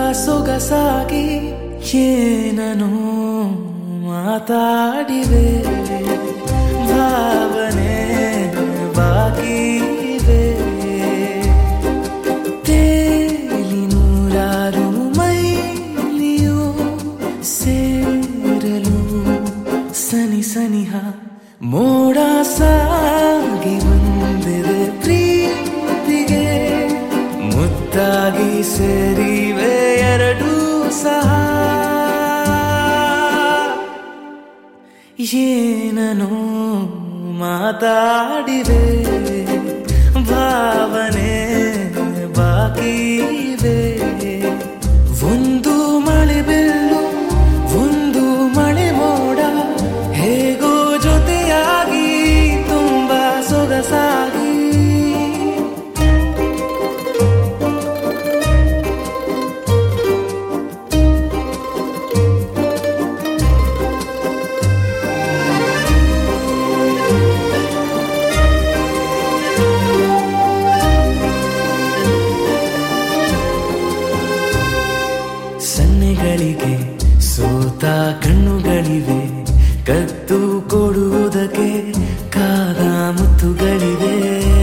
ಸೊಗಸಾಗಿ ಏನನೋ ಮಾತಾಡಿವೆ, ಭಾವನೆ ಬಾಕಿ ಇವೆ. ತೇಲಿ ನೂರಾರು ಮೈಲಿಯು ಸೇರಲು ಸನಿ ಸನಿಹ ಮೋಡ ಸಾಗಿ ಬಂದಿದೆ ಪ್ರೀತಿಗೆ. ಮುತ್ತಾಗಿ ಸೇರಿವೆ ಎರಡೂ ಸಹ. ಏನನೋ ಮಾತಾಡಿವೆ, ಭಾವನೆ ಬಾಕಿ ಇವೆ. ಒಂದು ಮಳೆ ಬೆಲ್ಲು, ಒಂದು ಮಳೆ ಮೋಡ, ಹೇಗೋ ಜೊತೆಯಾಗಿ ತುಂಬಾ ಸೊಗಸಾಗಿ. ಸನ್ನೆಗಳಿಗೆ ಸೋತ ಕಣ್ಣುಗಳಿವೆ, ಕತ್ತು ಕೊಡುವುದಕ್ಕೆ ಕಾದ ಮುತ್ತುಗಳಿವೆ.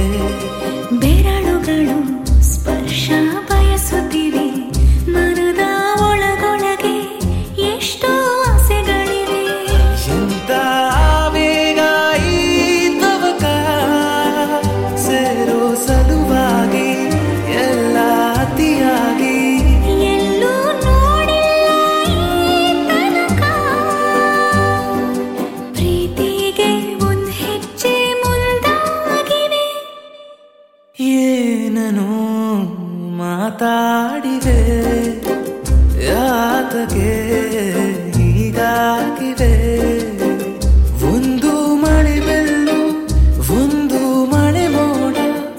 ಬೆರಳುಗಳು ಸ್ಪರ್ಶ ಬಯಸುತ್ತಿವೆ, ಮನದ ಒಳಗೊಳಗೆ ಎಷ್ಟೋ ಆಸೆಗಳಿವೆ. ಎಂತ ಆವೇಗ ಈ ತವಕ, ಸೇರೋ ಸಲುವಾಗಿ ಎಲ್ಲ ಅತಿಯಾಗಿ. ಎಲ್ಲೂ ನೋಡಿಲ್ಲ ಈ ತನಕ, ಪ್ರೀತಿಗೆ ಒಂದ್ ಹೆಜ್ಜೆ ಮುಂದಾಗಿವೆ. ಏನನೋ ಮಾತಾಡಿವೆ, ಯಾತಕ್ಕೆ ಹೀಗಾಗಿವೆ. ಒಂದು ಮಳೆ ಬೆಲ್ಲು, ಒಂದು ಮಳೆ ಮೋಡ.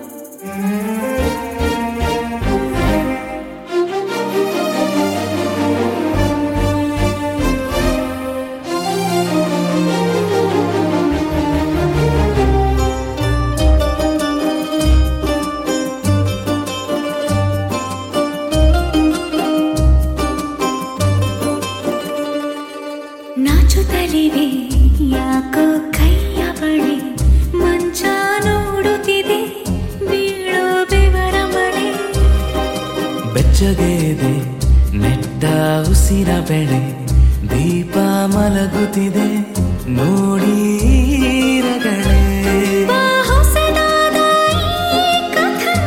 ನಾಚುತ್ತಲಿವೆ ಯಾಕೋ ಕೈಯ ಬಳಿ, ಮಂಚ ನೋಡುತ್ತಿದೆ ಬೀಳೋ ಬೆವರ ಮಳೆ. ಬೆಚ್ಚಗೆದೆ ನೆಟ್ಟ ಉಸಿರ ಬೆಳೆ, ದೀಪ ಮಲಗುತ್ತಿದೆ ನೋಡಿ ರಗಳೇ. ಬಾ ಹೊಸದಾದ ಈ ಕಥನ,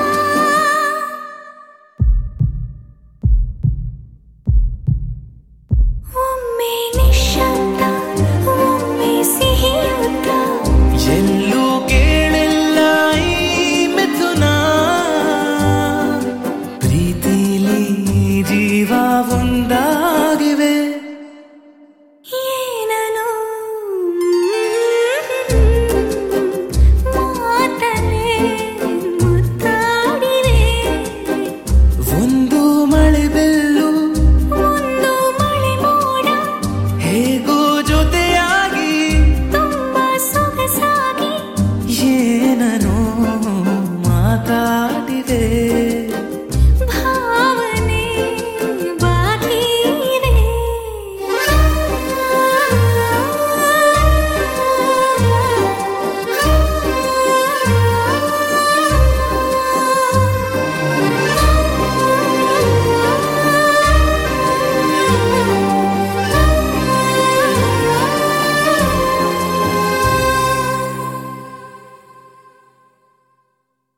ಒಮ್ಮೆ ನಿಶ್ಶಬ್ದ, ಒಮ್ಮೆ ಸಿಹಿಯುತ್ತ. ಎಲ್ಲೂ ಕೇಳಿಲ್ಲ ಈ ಮಿಥುನ, ಪ್ರೀತಿಲಿ ಜೀವ ಒಂದಾಗಿವೆ. ಏನನೋ ಮಾತನೆ ಮುತ್ತಾಡಿವೆ, ಒಂದು ಮಳೆ ಬೆಲ್ಲು, ಒಂದು ಮಳೆ ಮೋಡ, ಹೇಗೋ ಜೊತೆಯಾಗಿ ತುಂಬಾ ಸೊಗಸಾಗಿ. ಏನನೋ ಮಾತಾಡಿವೆ.